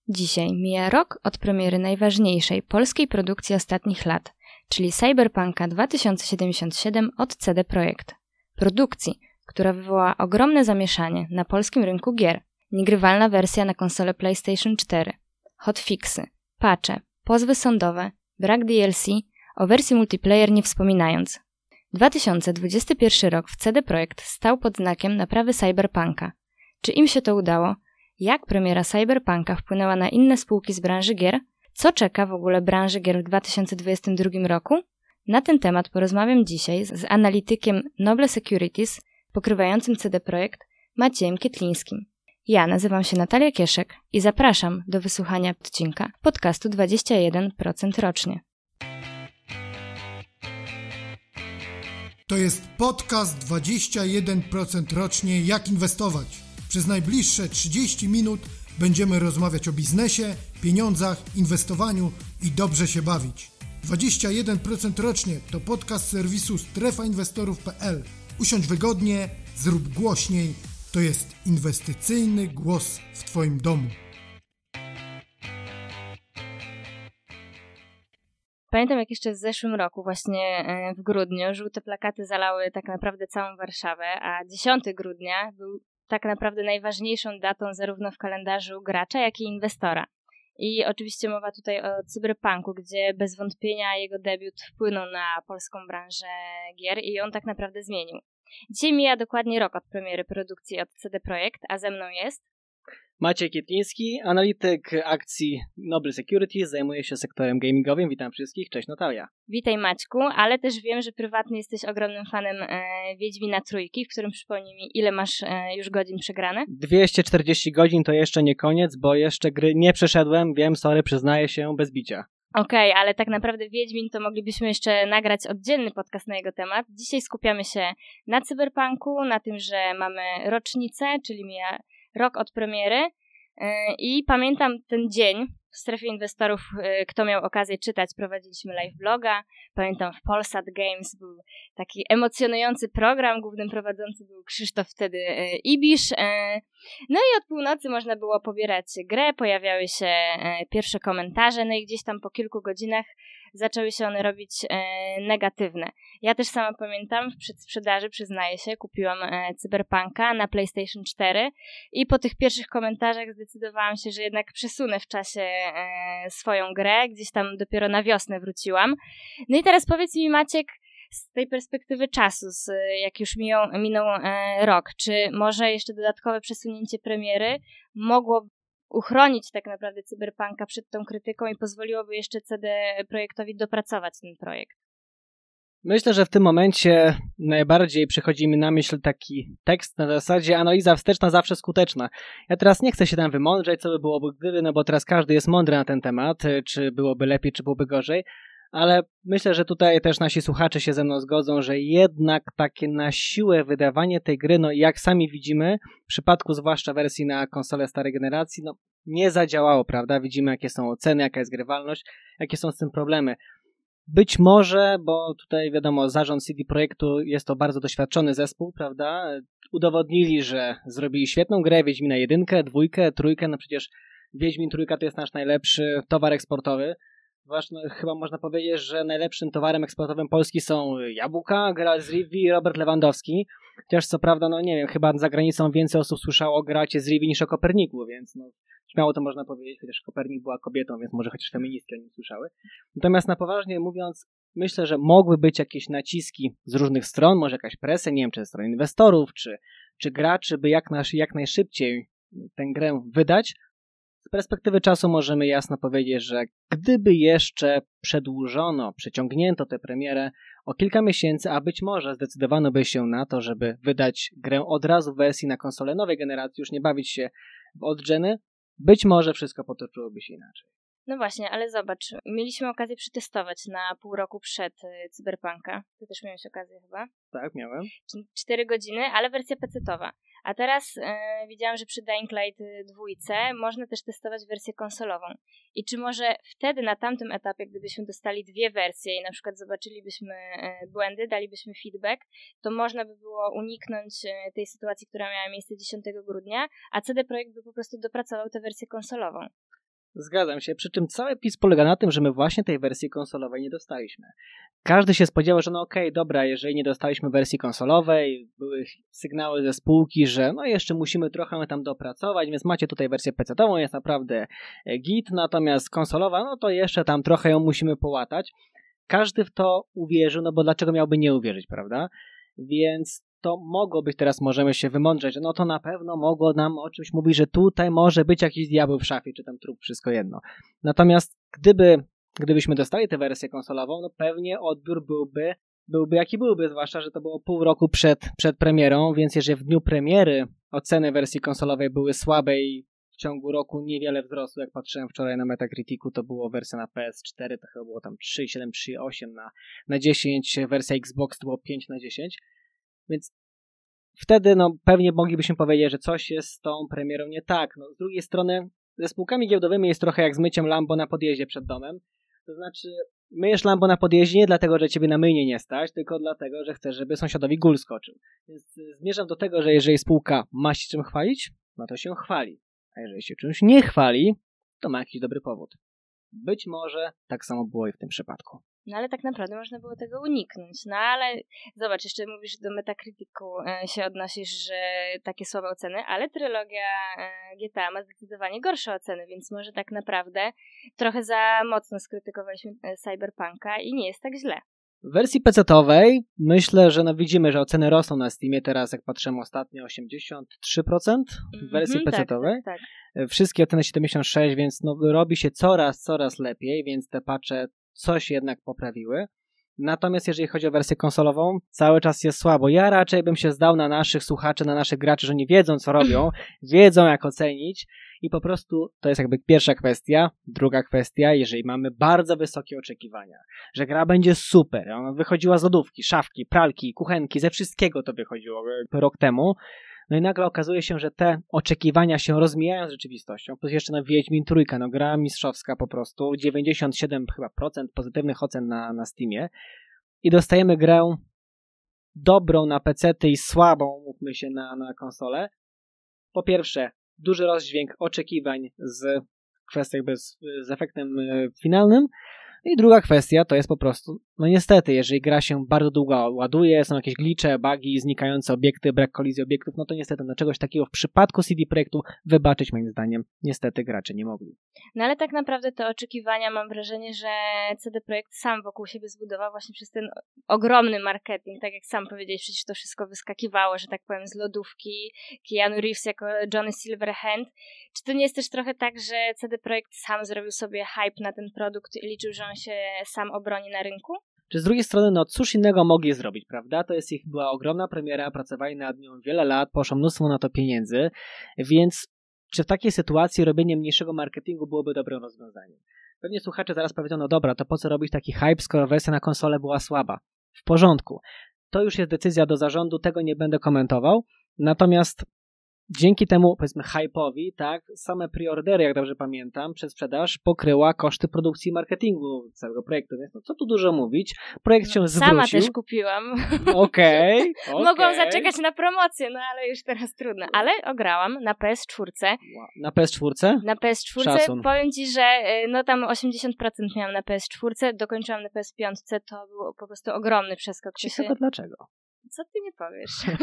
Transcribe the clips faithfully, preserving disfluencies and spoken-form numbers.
Dzisiaj mija rok od premiery najważniejszej polskiej produkcji ostatnich lat, czyli Cyberpunka dwa tysiące siedemdziesiąt siedem od C D Projekt. Produkcji, która wywołała ogromne zamieszanie na polskim rynku gier. Niegrywalna wersja na konsolę PlayStation cztery, hotfixy, patche, pozwy sądowe, brak D L C, o wersji multiplayer nie wspominając. dwa tysiące dwudziesty pierwszy rok w C D Projekt stał pod znakiem naprawy Cyberpunka. Czy im się to udało? Jak premiera Cyberpunka wpłynęła na inne spółki z branży gier? Co czeka w ogóle branży gier w dwa tysiące dwudziestym drugim roku? Na ten temat porozmawiam dzisiaj z analitykiem Noble Securities pokrywającym C D Projekt Maciejem Kietlińskim. Ja nazywam się Natalia Kieszek i zapraszam do wysłuchania odcinka podcastu dwadzieścia jeden procent rocznie. To jest podcast dwadzieścia jeden procent rocznie jak inwestować. Przez najbliższe trzydzieści minut będziemy rozmawiać o biznesie, pieniądzach, inwestowaniu i dobrze się bawić. dwadzieścia jeden procent rocznie to podcast serwisu strefa inwestorów kropka p l. Usiądź wygodnie, zrób głośniej. To jest inwestycyjny głos w Twoim domu. Pamiętam, jak jeszcze w zeszłym roku, właśnie w grudniu, żółte plakaty zalały tak naprawdę całą Warszawę, a dziesiątego grudnia był tak naprawdę najważniejszą datą zarówno w kalendarzu gracza, jak i inwestora. I oczywiście mowa tutaj o Cyberpunku, gdzie bez wątpienia jego debiut wpłynął na polską branżę gier i on tak naprawdę zmienił. Dzisiaj mija dokładnie rok od premiery produkcji od C D Projekt, a ze mną jest Maciej Kietliński, analityk akcji Noble Securities, zajmuje się sektorem gamingowym. Witam wszystkich, cześć Natalia. Witaj Maćku, ale też wiem, że prywatnie jesteś ogromnym fanem e, Wiedźmina Trójki, w którym przypomnij mi, ile masz e, już godzin przegrane? dwieście czterdzieści godzin to jeszcze nie koniec, bo jeszcze gry nie przeszedłem, wiem, sorry, przyznaję się, bez bicia. Okej, okay, ale tak naprawdę Wiedźmin to moglibyśmy jeszcze nagrać oddzielny podcast na jego temat. Dzisiaj skupiamy się na Cyberpunku, na tym, że mamy rocznicę, czyli mija rok od premiery i pamiętam ten dzień w strefie inwestorów, kto miał okazję czytać, prowadziliśmy live bloga, pamiętam w Polsat Games był taki emocjonujący program, głównym prowadzącym był Krzysztof wtedy Ibisz, no i od północy można było pobierać grę, pojawiały się pierwsze komentarze, no i gdzieś tam po kilku godzinach zaczęły się one robić negatywne. Ja też sama pamiętam, w przedsprzedaży, przyznaję się, kupiłam Cyberpunka na PlayStation cztery i po tych pierwszych komentarzach zdecydowałam się, że jednak przesunę w czasie swoją grę, gdzieś tam dopiero na wiosnę wróciłam. No i teraz powiedz mi Maciek, z tej perspektywy czasu, z, jak już minął, minął e, rok, czy może jeszcze dodatkowe przesunięcie premiery mogło uchronić tak naprawdę Cyberpunka przed tą krytyką i pozwoliłoby jeszcze C D Projektowi dopracować ten projekt? Myślę, że w tym momencie najbardziej przychodzi mi na myśl taki tekst na zasadzie analiza wsteczna zawsze skuteczna. Ja teraz nie chcę się tam wymądrzeć, co by byłoby gdyby, no bo teraz każdy jest mądry na ten temat, czy byłoby lepiej, czy byłoby gorzej, ale myślę, że tutaj też nasi słuchacze się ze mną zgodzą, że jednak takie na siłę wydawanie tej gry, no jak sami widzimy, w przypadku zwłaszcza wersji na konsolę starej generacji, no nie zadziałało, prawda? Widzimy, jakie są oceny, jaka jest grywalność, jakie są z tym problemy. Być może, bo tutaj wiadomo, zarząd C D Projektu jest to bardzo doświadczony zespół, prawda? Udowodnili, że zrobili świetną grę, Wiedźmina jedynkę, dwójkę, trójkę, no przecież Wiedźmin trójka to jest nasz najlepszy towar eksportowy. Właśnie, chyba można powiedzieć, że najlepszym towarem eksportowym Polski są jabłka, Geralt z Rivii i Robert Lewandowski. Chociaż co prawda, no nie wiem, chyba za granicą więcej osób słyszało o Geralcie z Rivii niż o Koperniku, więc no śmiało to można powiedzieć, chociaż Kopernik była kobietą, więc może chociaż feministki o nim słyszały. Natomiast na poważnie mówiąc, myślę, że mogły być jakieś naciski z różnych stron, może jakaś presja, nie wiem, czy ze strony inwestorów, czy, czy graczy, by jak, nasz, jak najszybciej tę grę wydać. Z perspektywy czasu możemy jasno powiedzieć, że gdyby jeszcze przedłużono, przeciągnięto tę premierę o kilka miesięcy, a być może zdecydowano by się na to, żeby wydać grę od razu w wersji na konsolę nowej generacji, już nie bawić się w odgeny, być może wszystko potoczyłoby się inaczej. No właśnie, ale zobacz, mieliśmy okazję przetestować na pół roku przed Cyberpunka. Ty też miałeś okazję chyba? Tak, miałem. Cztery godziny, ale wersja pecetowa. A teraz yy, widziałam, że przy Dying Light dwa można też testować wersję konsolową. I czy może wtedy na tamtym etapie, gdybyśmy dostali dwie wersje i na przykład zobaczylibyśmy yy, błędy, dalibyśmy feedback, to można by było uniknąć yy, tej sytuacji, która miała miejsce dziesiątego grudnia, a C D Projekt by po prostu dopracował tę wersję konsolową. Zgadzam się, przy czym cały pis polega na tym, że my właśnie tej wersji konsolowej nie dostaliśmy. Każdy się spodziewał, że no okej, okay, dobra, jeżeli nie dostaliśmy wersji konsolowej, były sygnały ze spółki, że no jeszcze musimy trochę tam dopracować, więc macie tutaj wersję pecetową, jest naprawdę git, natomiast konsolowa, no to jeszcze tam trochę ją musimy połatać. Każdy w to uwierzył, no bo dlaczego miałby nie uwierzyć, prawda? Więc to mogło być, teraz możemy się wymądrzeć, że no to na pewno mogło nam o czymś mówić, że tutaj może być jakiś diabeł w szafie, czy tam trup, wszystko jedno. Natomiast gdyby, gdybyśmy dostali tę wersję konsolową, no pewnie odbiór byłby, byłby jaki byłby, zwłaszcza, że to było pół roku przed, przed premierą, więc jeżeli w dniu premiery oceny wersji konsolowej były słabe i w ciągu roku niewiele wzrosło, jak patrzyłem wczoraj na Metacriticu, to było wersja na P S cztery, to chyba było tam trzy przecinek siedem, trzy przecinek osiem na, na dziesięć, wersja Xbox to było pięć na dziesięć. Więc wtedy no, pewnie moglibyśmy powiedzieć, że coś jest z tą premierą nie tak. No, z drugiej strony ze spółkami giełdowymi jest trochę jak z myciem Lambo na podjeździe przed domem. To znaczy myjesz Lambo na podjeździe nie dlatego, że ciebie na myjnie nie stać, tylko dlatego, że chcesz, żeby sąsiadowi gól skoczył. Więc zmierzam do tego, że jeżeli spółka ma się czym chwalić, no to się chwali. A jeżeli się czymś nie chwali, to ma jakiś dobry powód. Być może tak samo było i w tym przypadku. No ale tak naprawdę można było tego uniknąć. No ale zobacz, jeszcze mówisz, do Metacriticu się odnosisz, że takie słabe oceny, ale trylogia G T A ma zdecydowanie gorsze oceny, więc może tak naprawdę trochę za mocno skrytykowaliśmy Cyberpunka i nie jest tak źle. W wersji pecetowej myślę, że no widzimy, że oceny rosną na Steamie teraz, jak patrzymy ostatnio, osiemdziesiąt trzy procent w wersji mm-hmm, pecetowej. Tak, tak, tak. Wszystkie oceny siedemdziesiąt sześć procent, więc no robi się coraz, coraz lepiej, więc te patche coś jednak poprawiły. Natomiast jeżeli chodzi o wersję konsolową, cały czas jest słabo. Ja raczej bym się zdał na naszych słuchaczy, na naszych graczy, że nie wiedzą co robią, wiedzą jak ocenić i po prostu to jest jakby pierwsza kwestia. Druga kwestia, jeżeli mamy bardzo wysokie oczekiwania, że gra będzie super, ona wychodziła z lodówki, szafki, pralki, kuchenki, ze wszystkiego to wychodziło rok temu. No i nagle okazuje się, że te oczekiwania się rozmijają z rzeczywistością. Plus jeszcze na Wiedźmin trójka, no gra mistrzowska po prostu, dziewięćdziesiąt siedem chyba procent pozytywnych ocen na, na Steamie i dostajemy grę dobrą na pecety i słabą, mówmy się, na, na konsolę. Po pierwsze, duży rozdźwięk oczekiwań z kwestią jakby z, z efektem finalnym. I druga kwestia to jest po prostu, no niestety, jeżeli gra się bardzo długo ładuje, są jakieś glitche, bugi, znikające obiekty, brak kolizji obiektów, no to niestety no czegoś takiego w przypadku C D Projektu wybaczyć moim zdaniem niestety gracze nie mogli. No ale tak naprawdę te oczekiwania, mam wrażenie, że C D Projekt sam wokół siebie zbudował właśnie przez ten ogromny marketing, tak jak sam powiedziałeś, przecież to wszystko wyskakiwało, że tak powiem z lodówki, Keanu Reeves jako Johnny Silverhand. Czy to nie jest też trochę tak, że C D Projekt sam zrobił sobie hype na ten produkt i liczył, że on się sam obroni na rynku? Czy z drugiej strony, no cóż innego mogli zrobić, prawda? To jest ich była ogromna premiera, pracowali nad nią wiele lat, poszło mnóstwo na to pieniędzy, więc czy w takiej sytuacji robienie mniejszego marketingu byłoby dobrym rozwiązaniem? Pewnie słuchacze zaraz powiedzą, no dobra, to po co robić taki hype, skoro wersja na konsolę była słaba? W porządku. To już jest decyzja do zarządu, tego nie będę komentował, natomiast dzięki temu, powiedzmy, hype'owi, tak, same preordery, jak dobrze pamiętam, przedsprzedaż pokryła koszty produkcji i marketingu całego projektu, więc no co tu dużo mówić, projekt się no, zwrócił. Sama też kupiłam. Okej. Okay, okay. Mogłam zaczekać na promocję, no ale już teraz trudno. Ale ograłam na P S cztery. Na P S cztery? Na P S cztery. Szacun. Powiem Ci, że no tam osiemdziesiąt procent miałam na P S cztery, dokończyłam na P S pięć, to był po prostu ogromny przeskok. Ciekawe dlaczego. Co ty nie powiesz?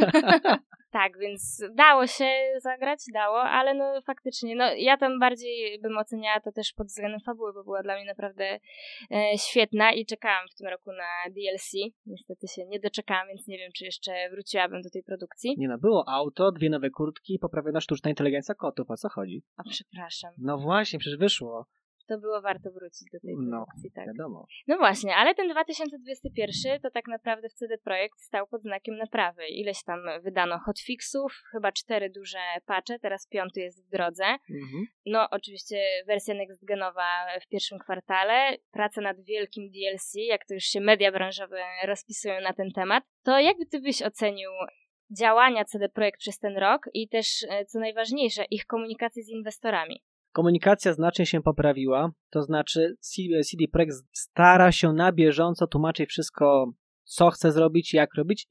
Tak, więc dało się zagrać, dało, ale no faktycznie, no ja tam bardziej bym oceniała to też pod względem fabuły, bo była dla mnie naprawdę e, świetna i czekałam w tym roku na D L C. Niestety się nie doczekałam, więc nie wiem, czy jeszcze wróciłabym do tej produkcji. Nie no, było auto, dwie nowe kurtki, poprawiona sztuczna inteligencja kotów, o co chodzi? A przepraszam. No właśnie, przecież wyszło. To było warto wrócić do tej produkcji, no, tak. Wiadomo. No właśnie, ale ten dwa tysiące dwudziesty pierwszy to tak naprawdę w C D Projekt stał pod znakiem naprawy. Ileś tam wydano hotfixów, chyba cztery duże patche, teraz piąty jest w drodze. Mhm. No oczywiście wersja next-genowa w pierwszym kwartale, praca nad wielkim D L C, jak to już się media branżowe rozpisują na ten temat. To jakby ty byś ocenił działania C D Projekt przez ten rok i też, co najważniejsze, ich komunikację z inwestorami? Komunikacja znacznie się poprawiła, to znaczy C D Projekt stara się na bieżąco tłumaczyć wszystko, co chce zrobić, jak robić i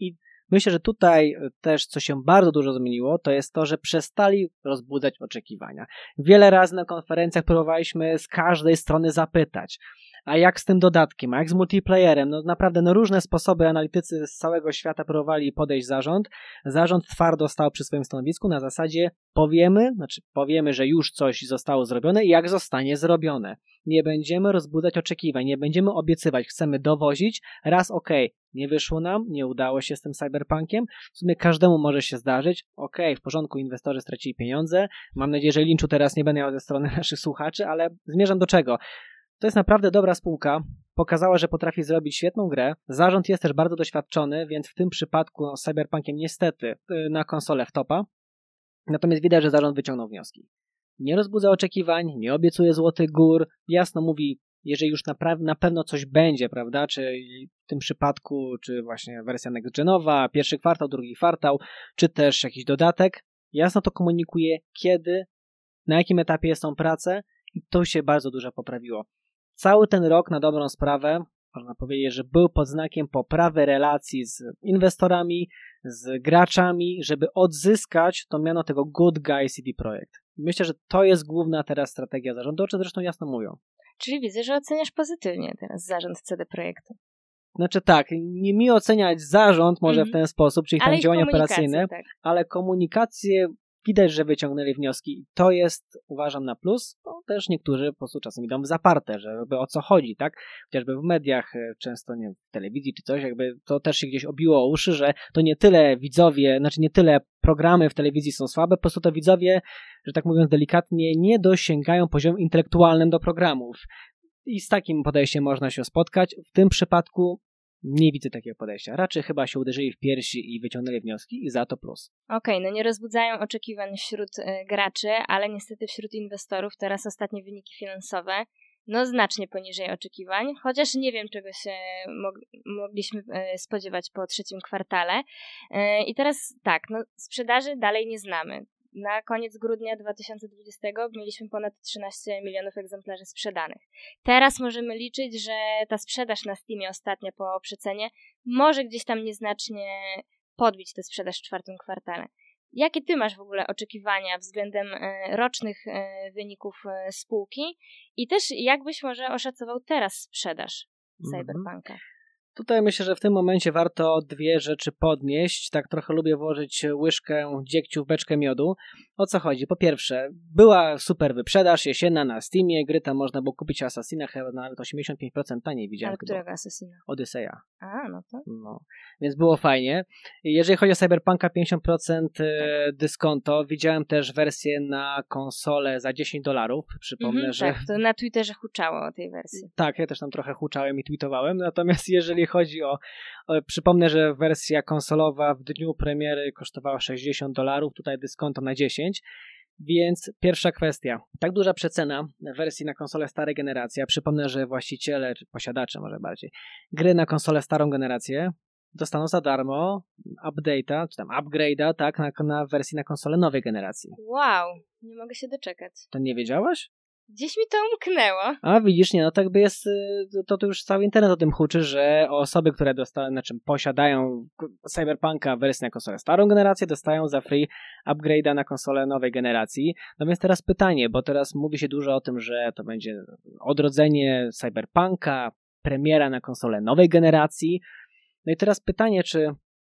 Myślę, że tutaj też co się bardzo dużo zmieniło, to jest to, że przestali rozbudzać oczekiwania. Wiele razy na konferencjach próbowaliśmy z każdej strony zapytać, a jak z tym dodatkiem, a jak z multiplayerem? No naprawdę no różne sposoby analitycy z całego świata próbowali podejść zarząd. Zarząd twardo stał przy swoim stanowisku na zasadzie powiemy, znaczy powiemy, że już coś zostało zrobione i jak zostanie zrobione. Nie będziemy rozbudzać oczekiwań, nie będziemy obiecywać, chcemy dowozić, raz okej, okay, nie wyszło nam, nie udało się z tym cyberpunkiem, w sumie każdemu może się zdarzyć, okej, okay, w porządku, inwestorzy stracili pieniądze, mam nadzieję, że linczu teraz nie będę miał ze strony naszych słuchaczy, ale zmierzam do czego? To jest naprawdę dobra spółka, pokazała, że potrafi zrobić świetną grę, zarząd jest też bardzo doświadczony, więc w tym przypadku no, z cyberpunkiem niestety na konsolę wtopa, natomiast widać, że zarząd wyciągnął wnioski. Nie rozbudza oczekiwań, nie obiecuje złotych gór, jasno mówi, jeżeli już na, na pewno coś będzie, prawda, czy w tym przypadku, czy właśnie wersja next-genowa, pierwszy kwartał, drugi kwartał, czy też jakiś dodatek, jasno to komunikuje, kiedy, na jakim etapie są prace i to się bardzo dużo poprawiło. Cały ten rok na dobrą sprawę, można powiedzieć, że był pod znakiem poprawy relacji z inwestorami, z graczami, żeby odzyskać to miano tego good guy C D Projekt. Myślę, że to jest główna teraz strategia zarządu, o czym zresztą jasno mówią. Czyli widzę, że oceniasz pozytywnie teraz zarząd C D Projektu. Znaczy tak, nie mi oceniać zarząd może mm. w ten sposób, czyli tam działania operacyjne, tak. Ale komunikację widać, że wyciągnęli wnioski. To jest, uważam, na plus, bo też niektórzy po prostu czasem idą w zaparte, że jakby o co chodzi, tak? Chociażby w mediach, często nie wiem, w telewizji czy coś, jakby to też się gdzieś obiło o uszy, że to nie tyle widzowie, znaczy nie tyle programy w telewizji są słabe, po prostu to widzowie, że tak mówiąc delikatnie, nie dosięgają poziomem intelektualnym do programów. I z takim podejściem można się spotkać. W tym przypadku nie widzę takiego podejścia. Raczej chyba się uderzyli w piersi i wyciągnęli wnioski i za to plus. Okej, okay, no nie rozbudzają oczekiwań wśród y, graczy, ale niestety wśród inwestorów teraz ostatnie wyniki finansowe no znacznie poniżej oczekiwań, chociaż nie wiem czego się mog- mogliśmy y, spodziewać po trzecim kwartale. Y, I teraz tak, no sprzedaży dalej nie znamy. Na koniec grudnia dwa tysiące dwudziestego mieliśmy ponad trzynaście milionów egzemplarzy sprzedanych. Teraz możemy liczyć, że ta sprzedaż na Steamie ostatnia po przecenie może gdzieś tam nieznacznie podbić tę sprzedaż w czwartym kwartale. Jakie ty masz w ogóle oczekiwania względem rocznych wyników spółki i też jak byś może oszacował teraz sprzedaż Cyberpunka? Tutaj myślę, że w tym momencie warto dwie rzeczy podnieść. Tak trochę lubię włożyć łyżkę dziegciu w beczkę miodu. O co chodzi? Po pierwsze, była super wyprzedaż jesienna na Steamie. Gry tam można było kupić Assassina chyba nawet osiemdziesiąt pięć procent taniej widziałem. Ale którego Assassina? Odyseja. A, no to. No. Więc było fajnie. Jeżeli chodzi o Cyberpunka, pięćdziesiąt procent tak. dyskonto. Widziałem też wersję na konsolę za dziesięć dolarów. Przypomnę, mhm, że... Tak, to na Twitterze huczało o tej wersji. Tak, ja też tam trochę huczałem i tweetowałem. Natomiast jeżeli chodzi o, o... Przypomnę, że wersja konsolowa w dniu premiery kosztowała sześćdziesiąt dolarów. Tutaj dyskonto na dziesięć. Więc pierwsza kwestia. Tak duża przecena wersji na konsolę starej generacji. Przypomnę, że właściciele, czy posiadacze może bardziej, gry na konsolę starą generację dostaną za darmo update'a, czy tam upgrade'a, tak, na, na wersji na konsolę nowej generacji. Wow, nie mogę się doczekać. To nie wiedziałaś? Gdzieś mi to umknęło. A widzisz, nie, no tak by jest, to, to już cały internet o tym huczy, że osoby, które dostają, znaczy posiadają Cyberpunka wersję na konsolę starą generację, dostają za free upgrade'a na konsolę nowej generacji. No więc teraz pytanie, bo teraz mówi się dużo o tym, że to będzie odrodzenie Cyberpunka, premiera na konsolę nowej generacji. No i teraz pytanie, czy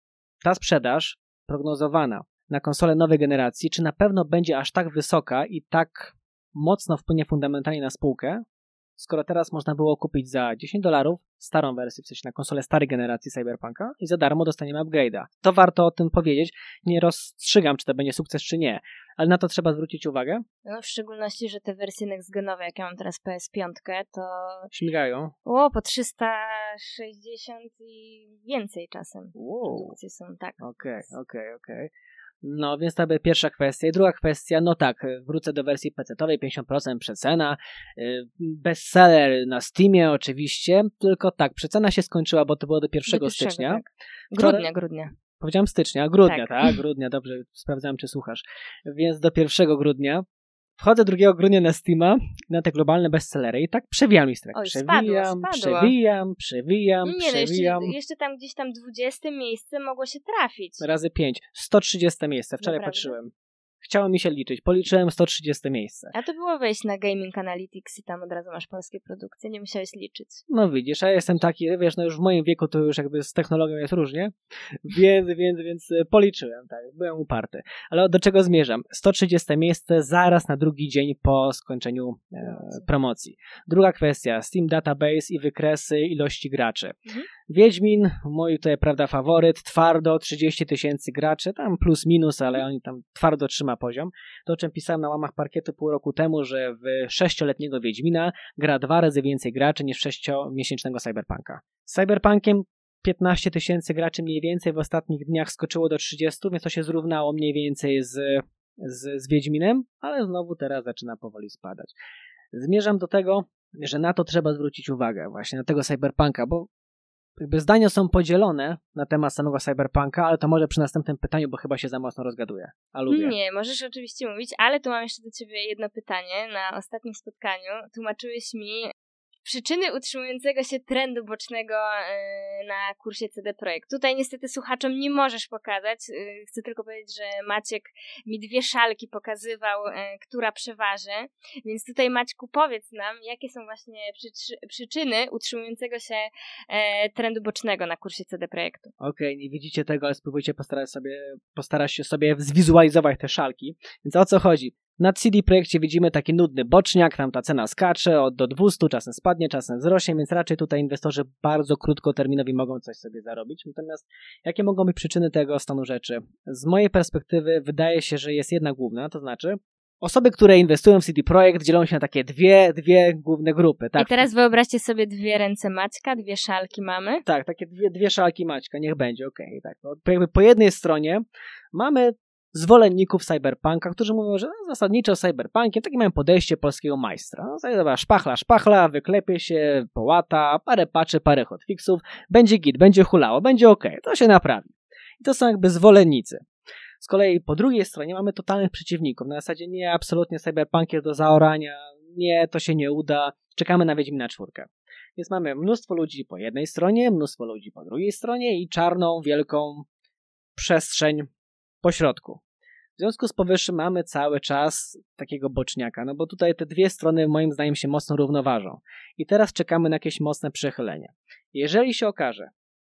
ta sprzedaż prognozowana na konsolę nowej generacji, czy na pewno będzie aż tak wysoka i tak mocno wpłynie fundamentalnie na spółkę, skoro teraz można było kupić za dziesięć dolarów starą wersję, w sensie na konsolę starej generacji Cyberpunka i za darmo dostaniemy upgrade'a. To warto o tym powiedzieć. Nie rozstrzygam, czy to będzie sukces, czy nie, ale na to trzeba zwrócić uwagę. No, w szczególności, że te wersje next-genowe, jak ja mam teraz P S pięć, to... Śmigają. O, po trzysta sześćdziesiąt i więcej czasem. Wow. Produkcje są, tak. Okej, okej, okej. No, więc to by pierwsza kwestia. I druga kwestia, no tak, wrócę do wersji pecetowej, pięćdziesiąt procent przecena, bestseller na Steamie oczywiście, tylko tak, przecena się skończyła, bo to było do pierwszego stycznia. Tak. Grudnia, grudnia. Powiedziałem stycznia, grudnia, tak, tak grudnia, dobrze, sprawdzałem, czy słuchasz. Więc do pierwszego grudnia Wchodzę drugiego grudnia na Steama, na te globalne bestsellery i tak przewijam listę. Oj, przewijam, spadło, spadło. przewijam, przewijam, nie, przewijam. No jeszcze, jeszcze tam gdzieś tam dwudzieste miejsce mogło się trafić. Razy pięć. sto trzydzieste miejsce. Wczoraj Naprawdę? patrzyłem. Chciało mi się liczyć. Policzyłem sto trzydzieste miejsce. A to było wejść na Gaming Analytics i tam od razu masz polskie produkcje. Nie musiałeś liczyć. No widzisz, ja jestem taki, wiesz, no już w moim wieku to już jakby z technologią jest różnie, więc, więc, więc policzyłem, tak, byłem uparty. Ale do czego zmierzam? sto trzydzieste miejsce zaraz na drugi dzień po skończeniu e, promocji. Druga kwestia, Steam Database i wykresy ilości graczy. Mhm. Wiedźmin, mój tutaj, prawda, faworyt, twardo trzydzieści tysięcy graczy, tam plus minus, ale oni tam twardo trzyma poziom. To, o czym pisałem na łamach parkietu pół roku temu, że w sześcioletniego Wiedźmina gra dwa razy więcej graczy niż w sześciomiesięcznego Cyberpunka. Z Cyberpunkiem piętnaście tysięcy graczy mniej więcej w ostatnich dniach skoczyło do trzydziestu, więc to się zrównało mniej więcej z, z, z Wiedźminem, ale znowu teraz zaczyna powoli spadać. Zmierzam do tego, że na to trzeba zwrócić uwagę, właśnie na tego Cyberpunka, bo jakby zdania są podzielone na temat samego Cyberpunka, ale to może przy następnym pytaniu, bo chyba się za mocno rozgaduję. A lubię. Nie, możesz oczywiście mówić, ale tu mam jeszcze do ciebie jedno pytanie. Na ostatnim spotkaniu tłumaczyłeś mi przyczyny utrzymującego się trendu bocznego yy, na kursie C D Projekt. Tutaj niestety słuchaczom nie możesz pokazać. Yy, chcę tylko powiedzieć, że Maciek mi dwie szalki pokazywał, yy, która przeważy. Więc tutaj, Maćku, powiedz nam, jakie są właśnie przyczy- przyczyny utrzymującego się yy, trendu bocznego na kursie C D Projektu. Okej, okay, nie widzicie tego, ale spróbujcie postarać, sobie, postarać się sobie zwizualizować te szalki. Więc o co chodzi? Na C D Projekcie widzimy taki nudny boczniak, tam ta cena skacze od do dwieście, czasem spadnie, czasem wzrośnie, więc raczej tutaj inwestorzy bardzo krótkoterminowi mogą coś sobie zarobić. Natomiast jakie mogą być przyczyny tego stanu rzeczy? Z mojej perspektywy wydaje się, że jest jedna główna, to znaczy osoby, które inwestują w C D Projekt, dzielą się na takie dwie, dwie główne grupy. Tak? I teraz wyobraźcie sobie dwie ręce Maćka, dwie szalki mamy. Tak, takie dwie, dwie szalki Maćka, niech będzie, okej. Okay, tak. Jakby po jednej stronie mamy zwolenników Cyberpunka, którzy mówią, że no, zasadniczo Cyberpunkiem takie mają podejście polskiego majstra. No, dobra, szpachla, szpachla, wyklepie się, połata, parę patchy, parę hotfixów, będzie git, będzie hulało, będzie okej, okay, to się naprawi. I to są jakby zwolennicy. Z kolei po drugiej stronie mamy totalnych przeciwników. Na zasadzie nie, absolutnie Cyberpunk jest do zaorania, nie, to się nie uda, czekamy na Wiedźmina czwórkę. Więc mamy mnóstwo ludzi po jednej stronie, mnóstwo ludzi po drugiej stronie i czarną, wielką przestrzeń po środku. W związku z powyższym mamy cały czas takiego boczniaka, no bo tutaj te dwie strony moim zdaniem się mocno równoważą. I teraz czekamy na jakieś mocne przechylenie. Jeżeli się okaże,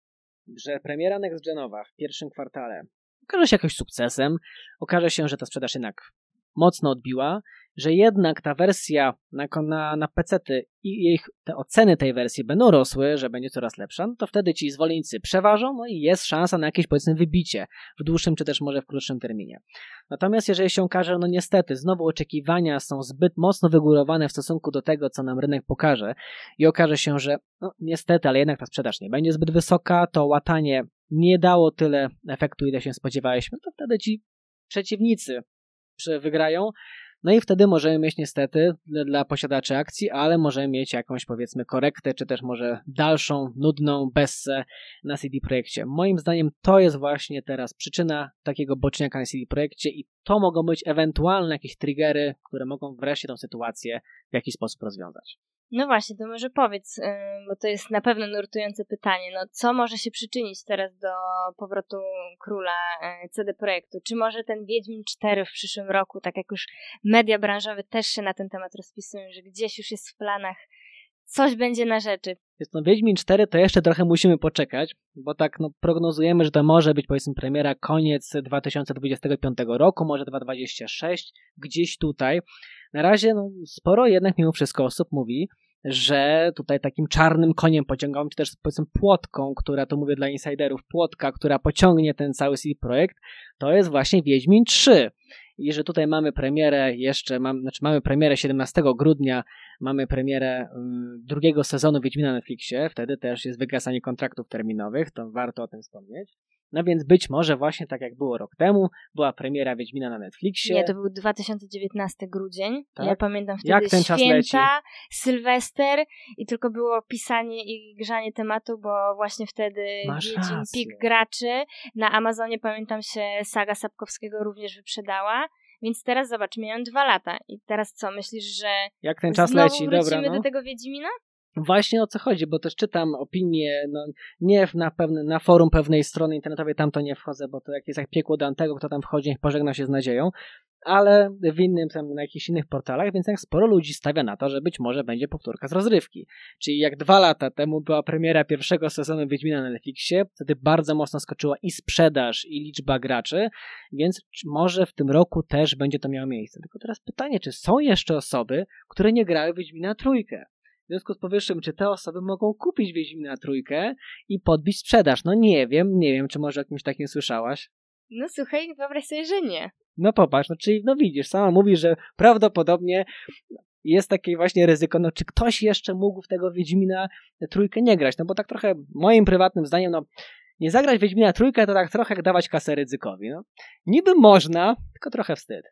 że premiera Next Genowa w pierwszym kwartale okaże się jakoś sukcesem, okaże się, że ta sprzedaż jednak mocno odbiła, że jednak ta wersja na, na, na pecety i ich, te oceny tej wersji będą rosły, że będzie coraz lepsza, no to wtedy ci zwolennicy przeważą, no i jest szansa na jakieś, powiedzmy, wybicie w dłuższym czy też może w krótszym terminie. Natomiast jeżeli się okaże, no niestety, znowu oczekiwania są zbyt mocno wygórowane w stosunku do tego, co nam rynek pokaże i okaże się, że no niestety, ale jednak ta sprzedaż nie będzie zbyt wysoka, to łatanie nie dało tyle efektu, ile się spodziewaliśmy, to wtedy ci przeciwnicy wygrają. No i wtedy możemy mieć niestety dla posiadaczy akcji, ale możemy mieć jakąś, powiedzmy, korektę, czy też może dalszą, nudną bessę na C D Projekcie. Moim zdaniem to jest właśnie teraz przyczyna takiego boczniaka na C D Projekcie i to mogą być ewentualne jakieś triggery, które mogą wreszcie tą sytuację w jakiś sposób rozwiązać. No właśnie, to może powiedz, bo to jest na pewno nurtujące pytanie, no co może się przyczynić teraz do powrotu króla C D Projektu? Czy może ten Wiedźmin cztery w przyszłym roku, tak jak już media branżowe też się na ten temat rozpisują, że gdzieś już jest w planach, coś będzie na rzeczy? Jest no Wiedźmin cztery to jeszcze trochę musimy poczekać, bo tak no prognozujemy, że to może być, powiedzmy, premiera koniec dwa tysiące dwudziestego piątego roku, może dwa tysiące dwudziestego szóstego, gdzieś tutaj. Na razie no, sporo jednak mimo wszystko osób mówi, że tutaj takim czarnym koniem pociągałym, czy też powiedzmy płotką, która, to mówię dla insiderów, płotka, która pociągnie ten cały C D Projekt, to jest właśnie Wiedźmin trzy. I że tutaj mamy premierę jeszcze, mam, znaczy mamy premierę siedemnastego grudnia, mamy premierę um, drugiego sezonu Wiedźmina na Netflixie, wtedy też jest wygasanie kontraktów terminowych, to warto o tym wspomnieć. No więc być może właśnie tak jak było rok temu, była premiera Wiedźmina na Netflixie. Nie, to był dwa tysiące dziewiętnasty grudzień. Tak? Ja pamiętam wtedy jak ten święta, czas leci? Sylwester i tylko było pisanie i grzanie tematu, bo właśnie wtedy Wiedźmin pik graczy. Na Amazonie, pamiętam, się saga Sapkowskiego również wyprzedała, Więc teraz zobacz, miałem dwa lata i teraz co, myślisz, że jak ten czas znowu leci, wrócimy dobra, no. do tego Wiedźmina? Właśnie o co chodzi, bo też czytam opinie, no nie na pewne, na forum pewnej strony internetowej, tam to nie wchodzę, bo to jak jest jak piekło Dantego, kto tam wchodzi, niech pożegna się z nadzieją, ale w innym, tam na jakichś innych portalach, więc jak sporo ludzi stawia na to, że być może będzie powtórka z rozrywki. Czyli jak dwa lata temu była premiera pierwszego sezonu Wiedźmina na Netflixie, wtedy bardzo mocno skoczyła i sprzedaż, i liczba graczy, więc może w tym roku też będzie to miało miejsce. Tylko teraz pytanie, czy są jeszcze osoby, które nie grały w Wiedźmina trójkę? W związku z powyższym, czy te osoby mogą kupić Wiedźmina trójkę i podbić sprzedaż? No nie wiem, nie wiem, czy może o kimś takim słyszałaś? No słuchaj, wyobraź sobie, że nie. No popatrz, no czyli, no widzisz, sama mówisz, że prawdopodobnie jest takie właśnie ryzyko, no czy ktoś jeszcze mógł w tego Wiedźmina trójkę nie grać? No bo tak trochę, moim prywatnym zdaniem, no nie zagrać Wiedźmina trójkę to tak trochę jak dawać kasę Rydzykowi, no. Niby można, tylko trochę wstyd.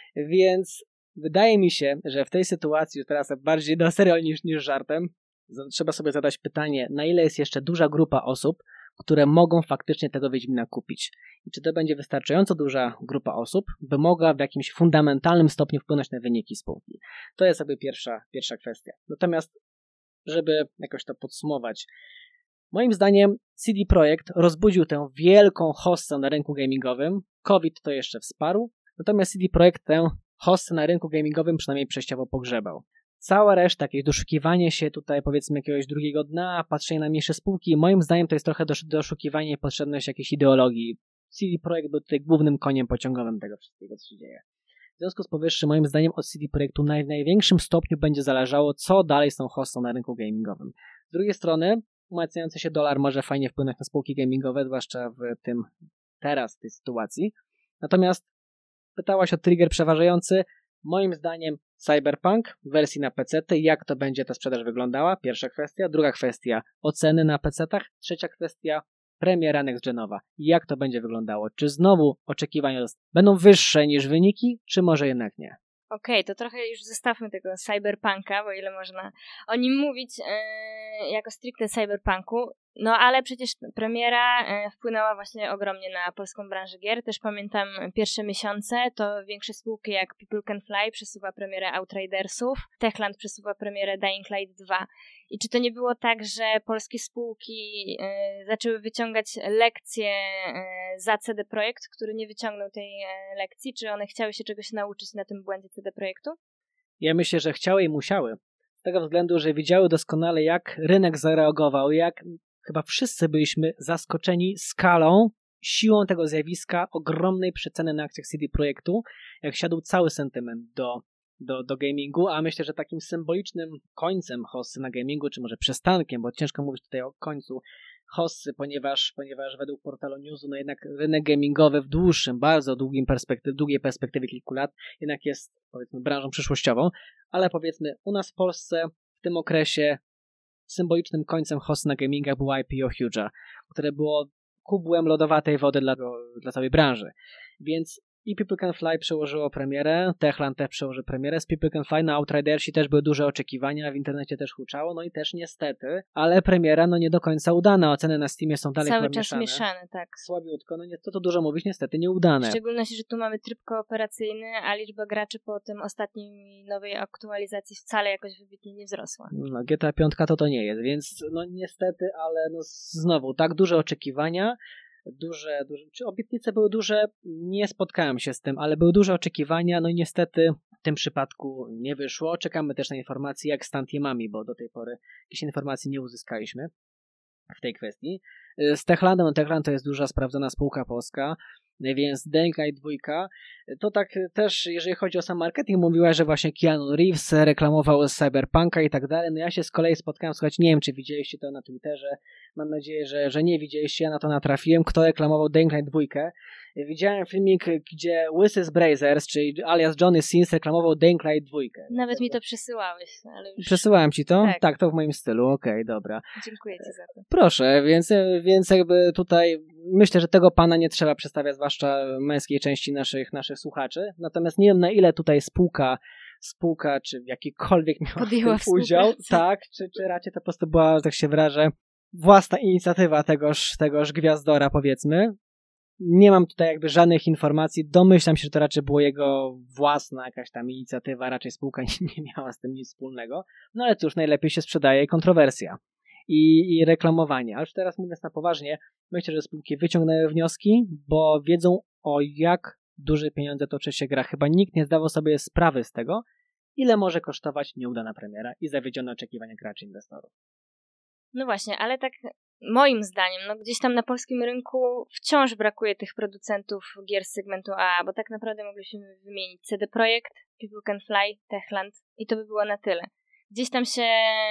Więc wydaje mi się, że w tej sytuacji, teraz bardziej na serio niż, niż żartem, trzeba sobie zadać pytanie, na ile jest jeszcze duża grupa osób, które mogą faktycznie tego Wiedźmina kupić. I czy to będzie wystarczająco duża grupa osób, by mogła w jakimś fundamentalnym stopniu wpłynąć na wyniki spółki. To jest jakby pierwsza, pierwsza kwestia. Natomiast, żeby jakoś to podsumować, moim zdaniem C D Projekt rozbudził tę wielką hossę na rynku gamingowym. COVID to jeszcze wsparł, natomiast C D Projekt tę hossę na rynku gamingowym przynajmniej przejściowo pogrzebał. Cała reszta, jakieś doszukiwanie się tutaj powiedzmy jakiegoś drugiego dna, patrzenie na mniejsze spółki, moim zdaniem to jest trochę doszukiwanie i potrzebność jakiejś ideologii. C D Projekt był tutaj głównym koniem pociągowym tego wszystkiego, co się dzieje. W związku z powyższym, moim zdaniem od C D Projektu w największym stopniu będzie zależało, co dalej z tą hossą na rynku gamingowym. Z drugiej strony, umacniający się dolar może fajnie wpłynąć na spółki gamingowe, zwłaszcza w tym teraz, w tej sytuacji. Natomiast pytałaś o trigger przeważający. Moim zdaniem Cyberpunk w wersji na pecety, jak to będzie ta sprzedaż wyglądała, pierwsza kwestia. Druga kwestia, oceny na pecetach. Trzecia kwestia, premiera next-genowa. Jak to będzie wyglądało? Czy znowu oczekiwania będą wyższe niż wyniki, czy może jednak nie? Okej, okay, to trochę już zostawmy tego Cyberpunka, bo ile można o nim mówić yy, jako stricte Cyberpunku. No ale przecież premiera yy, wpłynęła właśnie ogromnie na polską branżę gier. Też pamiętam pierwsze miesiące, to większe spółki jak People Can Fly przesuwa premierę Outridersów, Techland przesuwa premierę Dying Light dwa. I czy to nie było tak, że polskie spółki yy, zaczęły wyciągać lekcje yy, za C D Projekt, który nie wyciągnął tej yy, lekcji? Czy one chciały się czegoś nauczyć na tym błędzie C D Projektu? Ja myślę, że chciały i musiały. Z tego względu, że widziały doskonale, jak rynek zareagował, jak chyba wszyscy byliśmy zaskoczeni skalą, siłą tego zjawiska ogromnej przeceny na akcjach C D Projektu, jak siadł cały sentyment do, do, do gamingu, a myślę, że takim symbolicznym końcem hossy na gamingu, czy może przystankiem, bo ciężko mówić tutaj o końcu hossy, ponieważ, ponieważ według portalu Newsu, no jednak rynek gamingowy w dłuższym, bardzo długim perspektywie, długiej perspektywie kilku lat jednak jest, powiedzmy, branżą przyszłościową, ale powiedzmy u nas w Polsce w tym okresie symbolicznym końcem hossy na gamingach było I P O Huge'a, które było kubłem lodowatej wody dla, dla całej branży. Więc i People Can Fly przełożyło premierę, Techland też przełożył premierę, z People Can Fly na Outridersi też były duże oczekiwania, w internecie też huczało, no i też niestety, ale premiera no nie do końca udana, oceny na Steamie są dalej cały chyba czas mieszane. mieszane, tak. Słabiutko, no nie, to, to dużo mówić, niestety nieudane. W szczególności, że tu mamy tryb kooperacyjny, a liczba graczy po tym ostatniej nowej aktualizacji wcale jakoś wybitnie nie wzrosła. No G T A pięć to to nie jest, więc no niestety, ale no znowu, tak duże oczekiwania, Duże, duże, czy obietnice były duże? Nie spotkałem się z tym, ale były duże oczekiwania, no i niestety w tym przypadku nie wyszło. Czekamy też na informacje, jak z Tantiemami, bo do tej pory jakichś informacji nie uzyskaliśmy w tej kwestii. Z Techlandem, no Techland to jest duża, sprawdzona spółka polska, więc Dying Light dwa, to tak też, jeżeli chodzi o sam marketing, mówiła, że właśnie Keanu Reeves reklamował Cyberpunka i tak dalej. No ja się z kolei spotkałem, słuchajcie, nie wiem, czy widzieliście to na Twitterze, mam nadzieję, że, że nie widzieliście, ja na to natrafiłem, kto reklamował Dying Light dwa. Widziałem filmik, gdzie Łysy z Brazers, czyli alias Johnny Sins, reklamował Dying Light dwa. Nawet mi to przesyłałeś, ale już... Przesyłałem ci to? Tak, tak to w moim stylu, okej, okay, dobra. Dziękuję ci za to. Proszę, więc, więc jakby tutaj myślę, że tego pana nie trzeba przedstawiać, zwłaszcza męskiej części naszych, naszych słuchaczy. Natomiast nie wiem, na ile tutaj spółka, spółka czy jakikolwiek miała podjęła w tym udział, tak, czy, czy raczej to po prostu była, tak się wyrażę, własna inicjatywa tegoż, tegoż gwiazdora, powiedzmy. nie mam tutaj jakby żadnych informacji. Domyślam się, że to raczej była jego własna jakaś tam inicjatywa, raczej spółka nie miała z tym nic wspólnego. No ale cóż, najlepiej się sprzedaje kontrowersja i, i reklamowanie. Ale już teraz mówiąc na poważnie, myślę, że spółki wyciągnęły wnioski, bo wiedzą, o jak duże pieniądze toczy się gra. Chyba nikt nie zdawał sobie sprawy z tego, ile może kosztować nieudana premiera i zawiedzione oczekiwania graczy inwestorów. No właśnie, ale tak moim zdaniem, no gdzieś tam na polskim rynku wciąż brakuje tych producentów gier z segmentu A, bo tak naprawdę mogliśmy wymienić C D Projekt, People Can Fly, Techland i to by było na tyle. Gdzieś tam się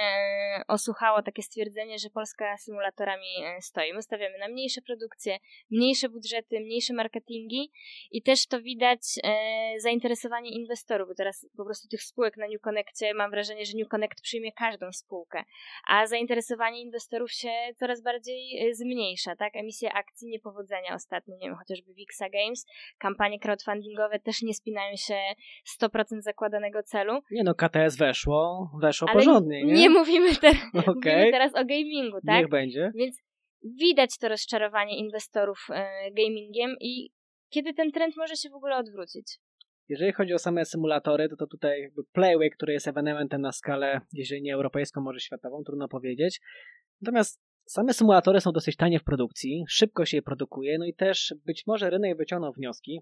osłuchało takie stwierdzenie, że Polska symulatorami stoi. My stawiamy na mniejsze produkcje, mniejsze budżety, mniejsze marketingi i też to widać e, zainteresowanie inwestorów, bo teraz po prostu tych spółek na New Connectie mam wrażenie, że New Connect przyjmie każdą spółkę, a zainteresowanie inwestorów się coraz bardziej zmniejsza, tak? Emisje akcji, niepowodzenia ostatnio, nie wiem, chociażby Wixa Games, kampanie crowdfundingowe też nie spinają się sto procent zakładanego celu. Nie no, K T S weszło, weszło Ale porządnie, nie? Nie mówimy, te, okay. mówimy teraz o gamingu, tak? Niech będzie. Więc widać to rozczarowanie inwestorów e, gamingiem i kiedy ten trend może się w ogóle odwrócić? Jeżeli chodzi o same symulatory, to, to tutaj jakby Playway, który jest ewenementem na skalę, jeżeli nie europejską, może światową, trudno powiedzieć. Natomiast same symulatory są dosyć tanie w produkcji, szybko się je produkuje, no i też być może rynek wyciągnął wnioski,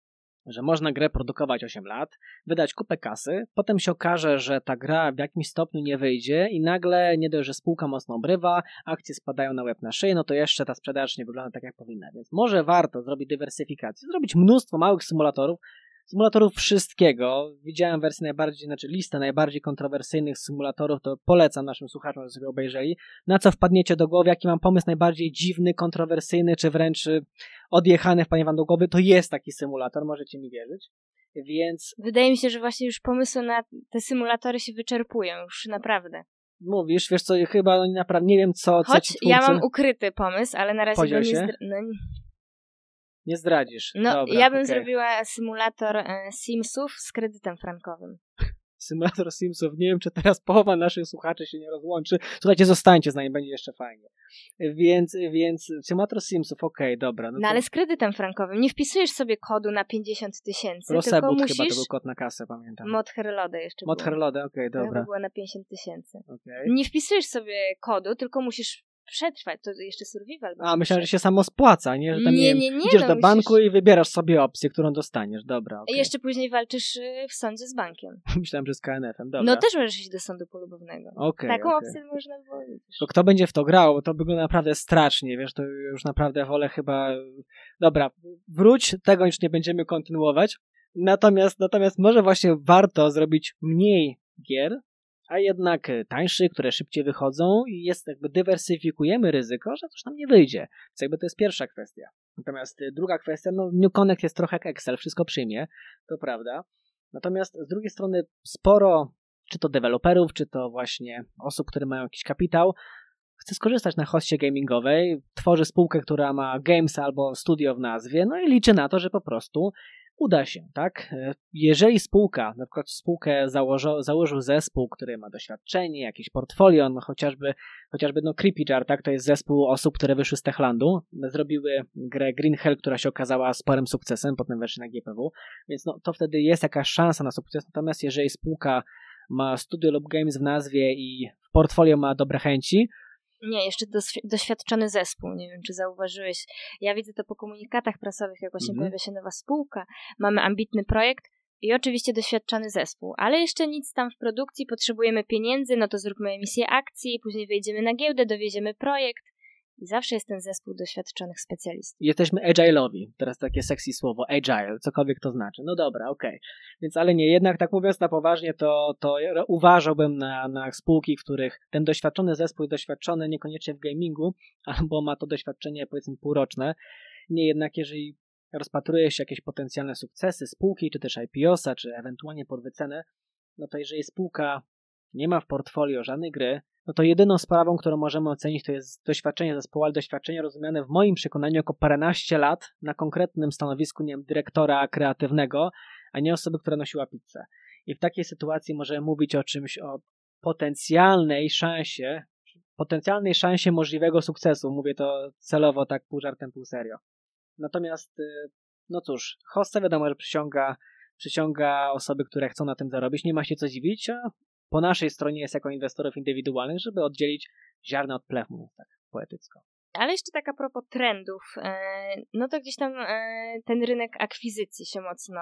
że można grę produkować osiem lat, wydać kupę kasy, potem się okaże, że ta gra w jakimś stopniu nie wyjdzie i nagle nie dość, że spółka mocno obrywa, akcje spadają na łeb na szyję, no to jeszcze ta sprzedaż nie wygląda tak jak powinna. Więc może warto zrobić dywersyfikację, zrobić mnóstwo małych symulatorów, symulatorów wszystkiego. Widziałem wersję najbardziej, znaczy listę najbardziej kontrowersyjnych symulatorów, to polecam naszym słuchaczom, żeby sobie obejrzeli. Na co wpadniecie do głowy, jaki mam pomysł najbardziej dziwny, kontrowersyjny, czy wręcz odjechany wpadnie wam do głowy, to jest taki symulator, możecie mi wierzyć. Więc... Wydaje mi się, że właśnie już pomysły na te symulatory się wyczerpują, już naprawdę. Mówisz, wiesz co, chyba no, naprawdę nie wiem co... Choć co ci twórcy... ja mam ukryty pomysł, ale na razie Podziel go nie... się? Zdra... No, Nie zdradzisz. No, Dobra, ja bym okay. zrobiła symulator e, Simsów z kredytem frankowym. Symulator Simsów. Nie wiem, czy teraz połowa naszych słuchaczy się nie rozłączy. Słuchajcie, zostańcie z nami, będzie jeszcze fajnie. Więc, więc symulator Simsów, okej, okay, dobra. No, no to... ale z kredytem frankowym. Nie wpisujesz sobie kodu na pięćdziesiąt tysięcy, tylko Prosebut musisz... chyba to był kod na kasę, pamiętam. Mod Herlode jeszcze Mod było. Herlode, okej, okay, dobra. To było na pięćdziesiąt tysięcy. Okay. Nie wpisujesz sobie kodu, tylko musisz przetrwać. To jeszcze survival. A, myślałem, że się samo spłaca, nie? Że tam, nie, nie, nie, nie. Idziesz no, do musisz... banku i wybierasz sobie opcję, którą dostaniesz. Dobra, okay. I jeszcze później walczysz w sądzie z bankiem. Myślałem, że z K N F em, dobra. No też możesz iść do sądu polubownego. Okay, Taką okay. opcję można było też. To kto będzie w to grał, to by go naprawdę strasznie, wiesz, to już naprawdę wolę chyba... Dobra, wróć, tego już nie będziemy kontynuować. Natomiast, natomiast może właśnie warto zrobić mniej gier, a jednak tańszy, które szybciej wychodzą i jest jakby dywersyfikujemy ryzyko, że coś nam nie wyjdzie. Więc jakby to jest pierwsza kwestia. Natomiast druga kwestia, no New Connect jest trochę jak Excel, wszystko przyjmie, to prawda. Natomiast z drugiej strony sporo, czy to deweloperów, czy to właśnie osób, które mają jakiś kapitał, chce skorzystać na hostie gamingowej, tworzy spółkę, która ma games albo studio w nazwie, no i liczy na to, że po prostu uda się, tak? Jeżeli spółka, na przykład spółkę założył, założył zespół, który ma doświadczenie, jakieś portfolio, no chociażby, chociażby no Creepy Jar, tak? To jest zespół osób, które wyszły z Techlandu, zrobiły grę Green Hell, która się okazała sporym sukcesem, potem weszli na G P W, więc no to wtedy jest jakaś szansa na sukces, natomiast jeżeli spółka ma studio lub games w nazwie i w portfolio ma dobre chęci, Nie, jeszcze doświadczony zespół. Nie wiem, czy zauważyłeś. Ja widzę to po komunikatach prasowych, jak właśnie mm-hmm. pojawia się nowa spółka. Mamy ambitny projekt i oczywiście doświadczony zespół. Ale jeszcze nic tam w produkcji. Potrzebujemy pieniędzy, no to zróbmy emisję akcji, później wejdziemy na giełdę, dowieziemy projekt. I zawsze jest ten zespół doświadczonych specjalistów. Jesteśmy agile'owi. Teraz takie sexy słowo, agile, cokolwiek to znaczy. No dobra, okej. Okay. Więc ale nie, jednak tak mówiąc na poważnie, to, to uważałbym na, na spółki, w których ten doświadczony zespół jest doświadczony niekoniecznie w gamingu, albo ma to doświadczenie powiedzmy półroczne. Nie jednak jeżeli rozpatruje się jakieś potencjalne sukcesy spółki, czy też I P O sa, czy ewentualnie podwycenę, no to jeżeli spółka nie ma w portfolio żadnej gry, no to jedyną sprawą, którą możemy ocenić, to jest doświadczenie zespołu, ale doświadczenie rozumiane w moim przekonaniu jako paręnaście lat na konkretnym stanowisku, nie wiem, dyrektora kreatywnego, a nie osoby, która nosiła pizzę. I w takiej sytuacji możemy mówić o czymś, o potencjalnej szansie, potencjalnej szansie możliwego sukcesu. Mówię to celowo tak pół żartem, pół serio. Natomiast, no cóż, hossa wiadomo, że przyciąga, przyciąga osoby, które chcą na tym zarobić. Nie ma się co dziwić, a po naszej stronie jest jako inwestorów indywidualnych, żeby oddzielić ziarno od plew, mówiąc tak poetycko. Ale jeszcze tak a propos trendów, no to gdzieś tam ten rynek akwizycji się mocno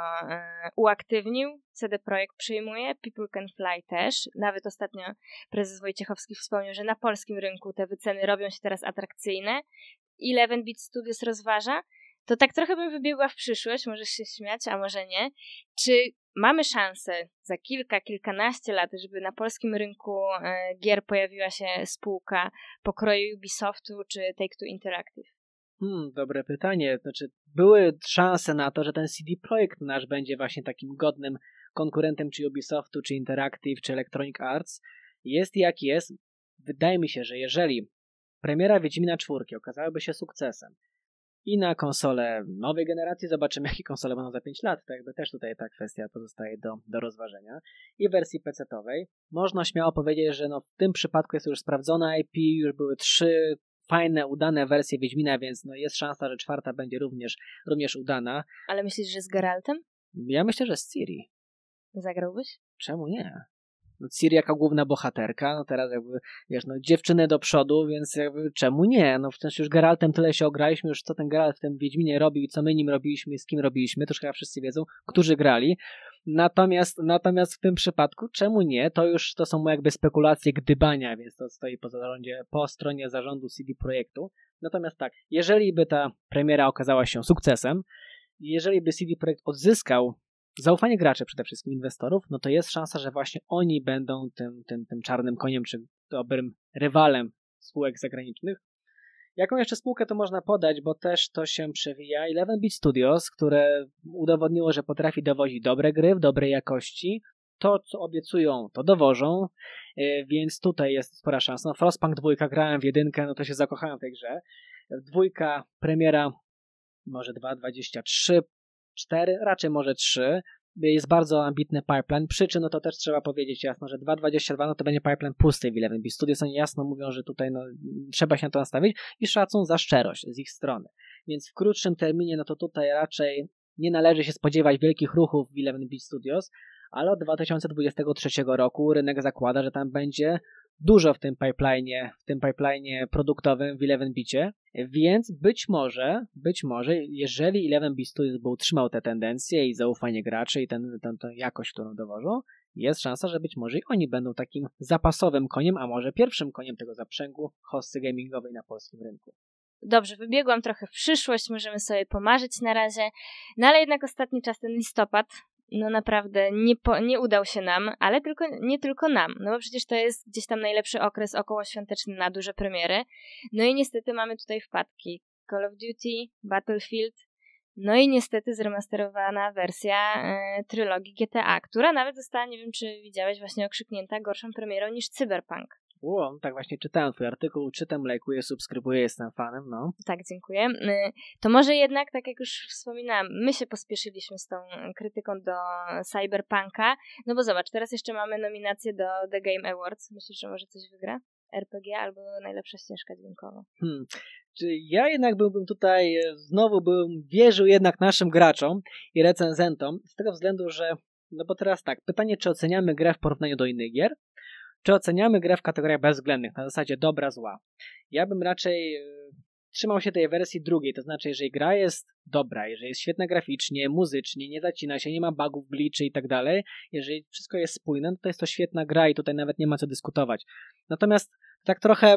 uaktywnił. C D Projekt przyjmuje, People Can Fly też. Nawet ostatnio prezes Wojciechowski wspomniał, że na polskim rynku te wyceny robią się teraz atrakcyjne. Eleven Beat Studios rozważa. To tak trochę bym wybiegła w przyszłość, możesz się śmiać, a może nie. Czy mamy szansę za kilka, kilkanaście lat, żeby na polskim rynku e, gier pojawiła się spółka pokroju Ubisoftu czy Take-Two Interactive? Hmm, dobre pytanie. Znaczy, były szanse na to, że ten C D Projekt nasz będzie właśnie takim godnym konkurentem czy Ubisoftu, czy Interactive, czy Electronic Arts. Jest jak jest. Wydaje mi się, że jeżeli premiera Wiedźmina czwórki okazałaby się sukcesem, i na konsole nowej generacji, zobaczymy jakie konsole będą za pięć lat, to jakby też tutaj ta kwestia pozostaje do, do rozważenia. I w wersji pecetowej można śmiało powiedzieć, że no w tym przypadku jest już sprawdzone I P, już były trzy fajne, udane wersje Wiedźmina, więc no jest szansa, że czwarta będzie również, również udana. Ale myślisz, że z Geraltem? Ja myślę, że z Ciri. Zagrałbyś? Czemu nie? No Ciri jako główna bohaterka, no teraz jakby, wiesz, no dziewczyny do przodu, więc jakby czemu nie? No wciąż już Geraltem tyle się ograliśmy, już co ten Geralt w tym Wiedźminie robił i co my nim robiliśmy i z kim robiliśmy, to już chyba wszyscy wiedzą, którzy grali. Natomiast, natomiast w tym przypadku, czemu nie? To już to są jakby spekulacje, gdybania, więc to stoi po, zarządzie, po stronie zarządu C D Projektu. Natomiast tak, jeżeli by ta premiera okazała się sukcesem, jeżeli by C D Projekt odzyskał zaufanie graczy, przede wszystkim inwestorów, no to jest szansa, że właśnie oni będą tym, tym, tym czarnym koniem, czy dobrym rywalem spółek zagranicznych. Jaką jeszcze spółkę to można podać, bo też to się przewija. Eleven Beat Studios, które udowodniło, że potrafi dowozić dobre gry w dobrej jakości. To, co obiecują, to dowożą, więc tutaj jest spora szansa. No, Frostpunk dwa grałem w jedynkę, no to się zakochałem w tej grze. Dwójka, premiera może dwa dwadzieścia trzy, cztery, raczej może trzy. Jest bardzo ambitny pipeline. Przyczyn, no to też trzeba powiedzieć jasno, że dwa dwadzieścia dwa no to będzie pipeline pusty w Eleven Beat Studios. Oni jasno mówią, że tutaj no, trzeba się na to nastawić i szacun za szczerość z ich strony. Więc w krótszym terminie, no to tutaj raczej nie należy się spodziewać wielkich ruchów w Eleven Beat Studios, ale od dwa tysiące dwudziestego trzeciego roku rynek zakłada, że tam będzie dużo w tym pipeline, w tym pipeline produktowym w Eleven Beacie, więc być może, być może, jeżeli Eleven Beat Studios by utrzymał te tendencje i zaufanie graczy i ten, ten, tę jakość, którą dowożą, jest szansa, że być może i oni będą takim zapasowym koniem, a może pierwszym koniem tego zaprzęgu hossy gamingowej na polskim rynku. Dobrze, wybiegłam trochę w przyszłość, możemy sobie pomarzyć na razie, no ale jednak ostatni czas, ten listopad, no naprawdę nie, po, nie udał się nam, ale tylko, nie tylko nam, no bo przecież to jest gdzieś tam najlepszy okres okołoświąteczny na duże premiery. No i niestety mamy tutaj wpadki. Call of Duty, Battlefield, no i niestety zremasterowana wersja e, trylogii G T A, która nawet została, nie wiem czy widziałeś, właśnie okrzyknięta gorszą premierą niż Cyberpunk. O, tak właśnie czytałem twój artykuł, czytam, lajkuję, subskrybuję, jestem fanem, no. Tak, dziękuję. To może jednak, tak jak już wspominałam, my się pospieszyliśmy z tą krytyką do Cyberpunka, no bo zobacz, teraz jeszcze mamy nominację do The Game Awards. Myślisz, że może coś wygra? R P G albo najlepsza ścieżka dźwiękowa? Hmm. Czy ja jednak byłbym tutaj, znowu bym wierzył jednak naszym graczom i recenzentom, z tego względu, że, no bo teraz tak, pytanie, czy oceniamy grę w porównaniu do innych gier? Czy oceniamy grę w kategoriach bezwzględnych, na zasadzie dobra, zła? Ja bym raczej trzymał się tej wersji drugiej, to znaczy, jeżeli gra jest dobra, jeżeli jest świetna graficznie, muzycznie, nie zacina się, nie ma bugów, glitchy i tak dalej, jeżeli wszystko jest spójne, no to jest to świetna gra i tutaj nawet nie ma co dyskutować. Natomiast tak trochę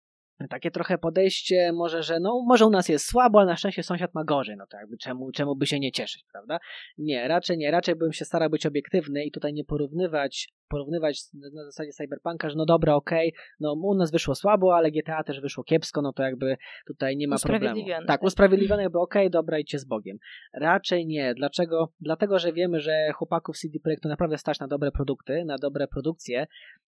takie trochę podejście może, że no może u nas jest słabo, ale na szczęście sąsiad ma gorzej, no to jakby czemu, czemu by się nie cieszyć, prawda? Nie, raczej nie, raczej bym się starał być obiektywny i tutaj nie porównywać, porównywać na zasadzie Cyberpunka, że no dobra, okej, okay, no u nas wyszło słabo, ale G T A też wyszło kiepsko, no to jakby tutaj nie ma problemu. Tak, usprawiedliwione jakby okej, okay, dobra, idźcie z Bogiem. Raczej nie, dlaczego? Dlatego, że wiemy, że chłopaków C D Projektu naprawdę stać na dobre produkty, na dobre produkcje,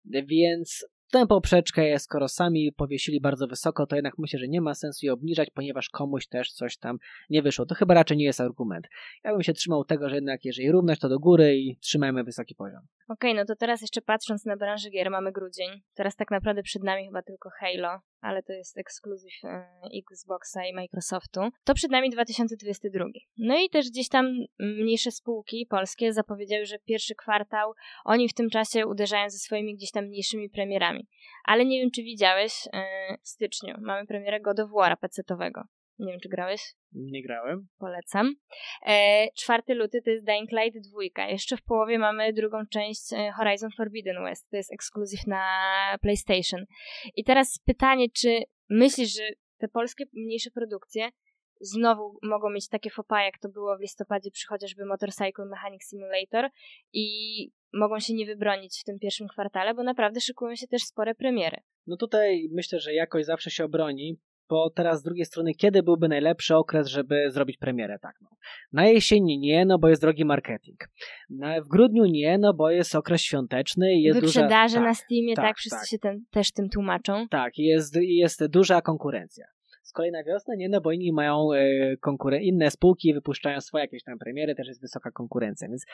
więc tę poprzeczkę, skoro sami powiesili bardzo wysoko, to jednak myślę, że nie ma sensu jej obniżać, ponieważ komuś też coś tam nie wyszło. To chyba raczej nie jest argument. Ja bym się trzymał tego, że jednak jeżeli równać, to do góry i trzymajmy wysoki poziom. Okej, okay, no to teraz jeszcze patrząc na branżę gier, mamy grudzień. Teraz tak naprawdę przed nami chyba tylko Halo ale to jest ekskluzyw Xboxa i Microsoftu, to przed nami dwa tysiące dwudziesty drugi. No i też gdzieś tam mniejsze spółki polskie zapowiedziały, że pierwszy kwartał oni w tym czasie uderzają ze swoimi gdzieś tam mniejszymi premierami. Ale nie wiem, czy widziałeś, w styczniu mamy premierę God of War'a pecetowego. Nie wiem, czy grałeś? Nie grałem. Polecam. E, czwarty luty to jest Dying Light dwa. Jeszcze w połowie mamy drugą część Horizon Forbidden West. To jest ekskluzyw na PlayStation. I teraz pytanie, czy myślisz, że te polskie mniejsze produkcje znowu mogą mieć takie faux pas, jak to było w listopadzie przy chociażby Motorcycle Mechanic Simulator i mogą się nie wybronić w tym pierwszym kwartale, bo naprawdę szykują się też spore premiery. No tutaj myślę, że jakoś zawsze się obroni, bo teraz z drugiej strony, kiedy byłby najlepszy okres, żeby zrobić premierę? Tak, no. Na jesieni nie, no bo jest drogi marketing. Na, w grudniu nie, no bo jest okres świąteczny i jest Wyprzedaże duża... na tak, Steamie, tak, tak wszyscy tak. się ten, też tym tłumaczą. Tak, jest, jest duża konkurencja. Z kolei na wiosnę nie, no bo inni mają e, konkuren- inne spółki wypuszczają swoje jakieś tam premiery, też jest wysoka konkurencja, więc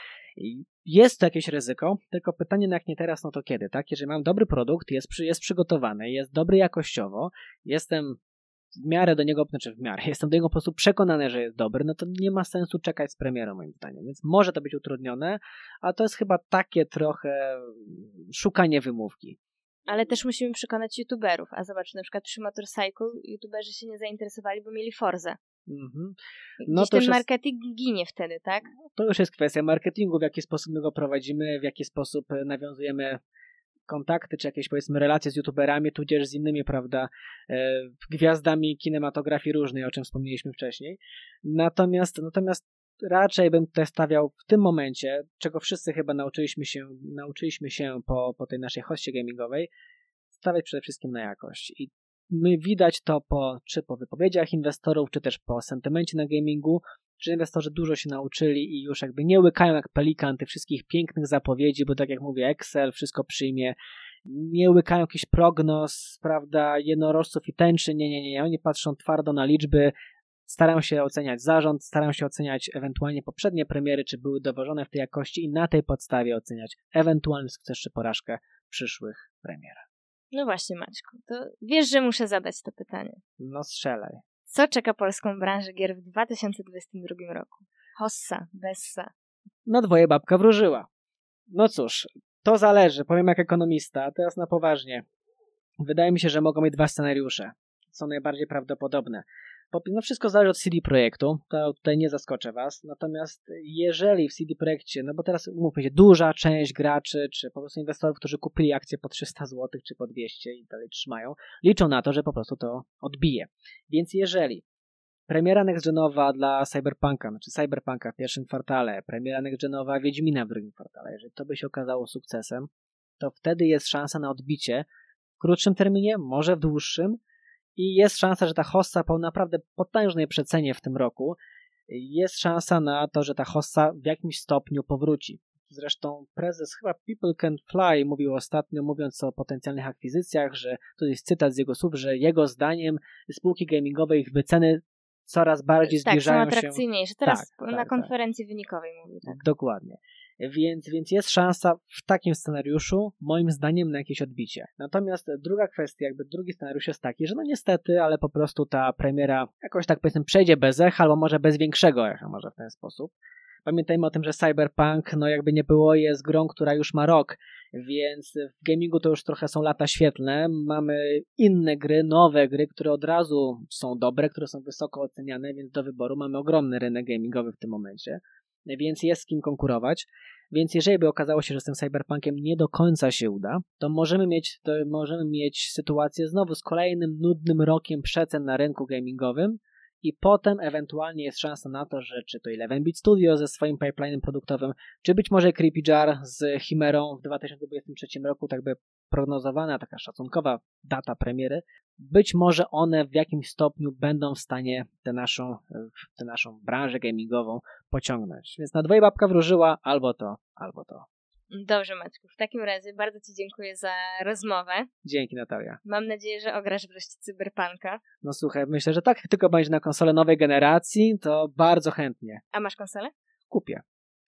jest to jakieś ryzyko, tylko pytanie, no jak nie teraz, no to kiedy, tak? Jeżeli mam dobry produkt, jest, przy, jest przygotowany, jest dobry jakościowo, jestem w miarę do niego, znaczy w miarę, jestem do niego po prostu przekonany, że jest dobry, no to nie ma sensu czekać z premierą, moim zdaniem, więc może to być utrudnione, a to jest chyba takie trochę szukanie wymówki. Ale też musimy przekonać youtuberów, a zobacz, na przykład przy Motorcycle youtuberzy się nie zainteresowali, bo mieli Forzę. Mhm. No ten marketing jest... ginie wtedy, tak? To już jest kwestia marketingu, w jaki sposób my go prowadzimy, w jaki sposób nawiązujemy kontakty, czy jakieś powiedzmy relacje z youtuberami, tudzież z innymi, prawda, e, gwiazdami kinematografii różnej, o czym wspomnieliśmy wcześniej. Natomiast, natomiast raczej bym tutaj stawiał w tym momencie, czego wszyscy chyba nauczyliśmy się, nauczyliśmy się po, po tej naszej hoście gamingowej, stawiać przede wszystkim na jakość. I my widać to po, czy po wypowiedziach inwestorów, czy też po sentymencie na gamingu, że inwestorzy dużo się nauczyli i już jakby nie łykają jak pelikan tych wszystkich pięknych zapowiedzi, bo tak jak mówię, Excel wszystko przyjmie, nie łykają jakichś prognoz, prawda, jednorożców i tęczy, nie, nie, nie, oni patrzą twardo na liczby, starają się oceniać zarząd, starają się oceniać ewentualnie poprzednie premiery, czy były dowożone w tej jakości i na tej podstawie oceniać ewentualny sukces czy porażkę przyszłych premier. No właśnie, Maćku, to wiesz, że muszę zadać to pytanie. No strzelaj. Co czeka polską branżę gier w dwa tysiące dwudziestym drugim roku? Hossa, Bessa. No dwoje babka wróżyła. No cóż, to zależy, powiem jak ekonomista, a teraz na poważnie. Wydaje mi się, że mogą mieć dwa scenariusze. Są najbardziej prawdopodobne. No wszystko zależy od C D Projektu, to tutaj nie zaskoczę was, natomiast jeżeli w C D Projekcie, no bo teraz umówmy się, duża część graczy, czy po prostu inwestorów, którzy kupili akcje po trzysta złotych, czy po dwieście i dalej trzymają, liczą na to, że po prostu to odbije. Więc jeżeli premiera next-genowa dla Cyberpunka, znaczy Cyberpunka w pierwszym kwartale, premiera next-genowa Wiedźmina w drugim kwartale, jeżeli to by się okazało sukcesem, to wtedy jest szansa na odbicie w krótszym terminie, może w dłuższym, i jest szansa, że ta hossa po naprawdę potężnej przecenie w tym roku, jest szansa na to, że ta hossa w jakimś stopniu powróci. Zresztą prezes chyba People Can Fly mówił ostatnio, mówiąc o potencjalnych akwizycjach, że to jest cytat z jego słów, że jego zdaniem spółki gamingowe, ich wyceny coraz bardziej tak, zbliżają się... Tak, są atrakcyjniejsze. Teraz tak, na tak, konferencji tak. wynikowej mówił tak. Dokładnie. Więc, więc jest szansa w takim scenariuszu, moim zdaniem, na jakieś odbicie. Natomiast druga kwestia, jakby drugi scenariusz jest taki, że no niestety, ale po prostu ta premiera jakoś tak powiedzmy przejdzie bez echa, albo może bez większego echa, może w ten sposób. Pamiętajmy o tym, że Cyberpunk, no jakby nie było, jest grą, która już ma rok, więc w gamingu to już trochę są lata świetlne. Mamy inne gry, nowe gry, które od razu są dobre, które są wysoko oceniane, więc do wyboru mamy ogromny rynek gamingowy w tym momencie, więc jest z kim konkurować. Więc jeżeli by okazało się, że z tym Cyberpunkiem nie do końca się uda, to możemy mieć, to możemy mieć sytuację znowu z kolejnym nudnym rokiem przecen na rynku gamingowym, i potem ewentualnie jest szansa na to, że czy to Eleven Bit Studio ze swoim pipeline'em produktowym, czy być może Creepy Jar z Chimerą w dwa tysiące dwudziestym trzecim roku, tak by prognozowana, taka szacunkowa data premiery, być może one w jakimś stopniu będą w stanie tę naszą, tę naszą branżę gamingową pociągnąć. Więc na dwoje babka wróżyła albo to, albo to. Dobrze, Maćku. W takim razie bardzo ci dziękuję za rozmowę. Dzięki, Natalia. Mam nadzieję, że ograsz wreszcie Cyberpunka. No słuchaj, myślę, że tak, jak tylko będzie na konsolę nowej generacji, to bardzo chętnie. A masz konsolę? Kupię.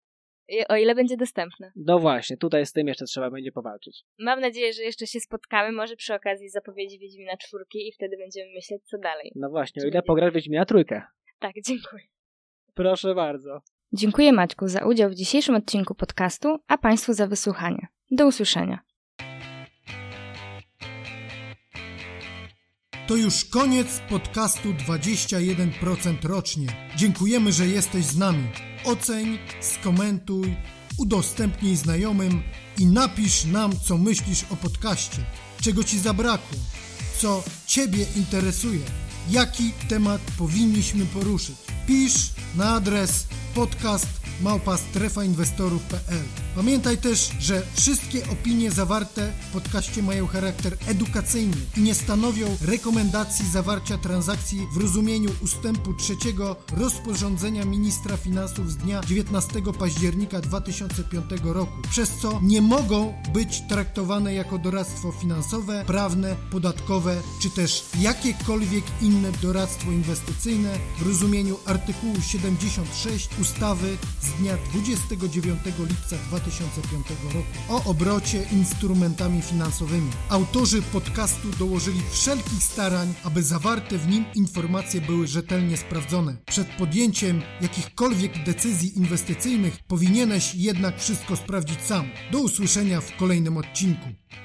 O ile będzie dostępne. No właśnie, tutaj z tym jeszcze trzeba będzie powalczyć. Mam nadzieję, że jeszcze się spotkamy, może przy okazji zapowiedzi Wiedźmina czwórki i wtedy będziemy myśleć, co dalej. No właśnie, o ile pograsz Wiedźmina trójkę. Tak, dziękuję. Proszę bardzo. Dziękuję Maćku za udział w dzisiejszym odcinku podcastu, a Państwu za wysłuchanie. Do usłyszenia. To już koniec podcastu dwadzieścia jeden procent rocznie. Dziękujemy, że jesteś z nami. Oceń, skomentuj, udostępnij znajomym i napisz nam, co myślisz o podcaście. Czego Ci zabrakło? Co Ciebie interesuje? Jaki temat powinniśmy poruszyć? Pisz na adres podcast małpa strefa inwestorów kropka p l. Pamiętaj też, że wszystkie opinie zawarte w podcaście mają charakter edukacyjny i nie stanowią rekomendacji zawarcia transakcji w rozumieniu ustępu trzeciego rozporządzenia ministra finansów z dnia dziewiętnastego października dwa tysiące piątego roku, przez co nie mogą być traktowane jako doradztwo finansowe, prawne, podatkowe czy też jakiekolwiek inne doradztwo inwestycyjne w rozumieniu artykułu siedemdziesiąt sześć ustawy z dnia dwudziestego dziewiątego lipca dwa tysiące piątego roku o obrocie instrumentami finansowymi. Autorzy podcastu dołożyli wszelkich starań, aby zawarte w nim informacje były rzetelnie sprawdzone. Przed podjęciem jakichkolwiek decyzji inwestycyjnych powinieneś jednak wszystko sprawdzić sam. Do usłyszenia w kolejnym odcinku.